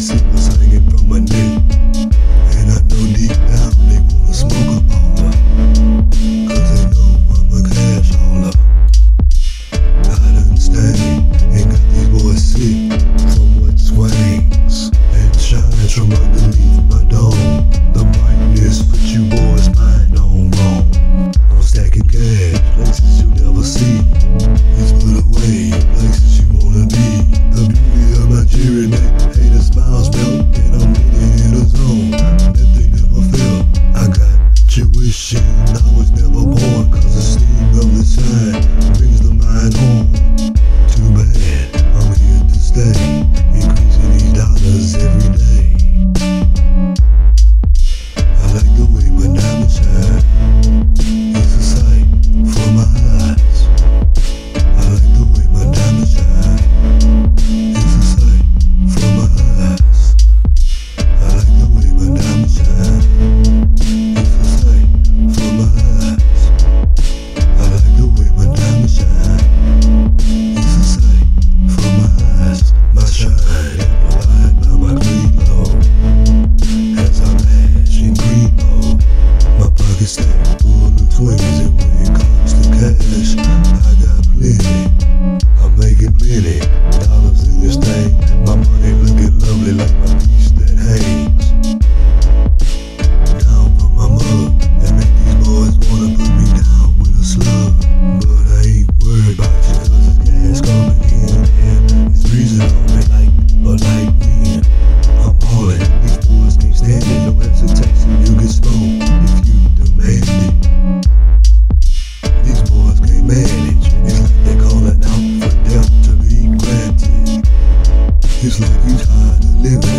see what's hanging from my neck. And I know deep down they wanna smoke up all up, 'cause they know I'm a cash hauler. I done stayed and got these boys sick from what swings and shines from underneath my dome. The brightness put you boys' mind on wrong. I'm stacking cash, places you never see. It's put away, places you wanna be. The beauty of my cherry neck, hater smiles melt, and I'm really in a zone that they never felt. I got you wishing I was never born, 'cause the sting of the shine brings the mind home. Too bad, I'm here to stay, increasing these dollars every day. I like the way my diamonds shine, it's a sight for my eyes. I like the way my diamonds shine, it's a sight for my eyes. I like the way my diamonds shine, it's a sight for my eyes. I like the way my diamonds shine, it's a sight for my eyes. My shine amplified by my green glow, as I bash in green mode. My pocket stacked full of twins, and when it comes to cash, I got plenty. I'm making plenty dollars in this thing. My money looking lovely like my piece that hangs down from my mug, that make these boys wanna put me down with a slug. But I ain't worried about you, 'cause it's gas coming in and it's breezing on me like a light wind. I'm ballin', these boys can't stand it. No hesitation, you get smoked if you demand it. These boys can't manage, it's like they're calling out for death to be granted. It's like you tired of living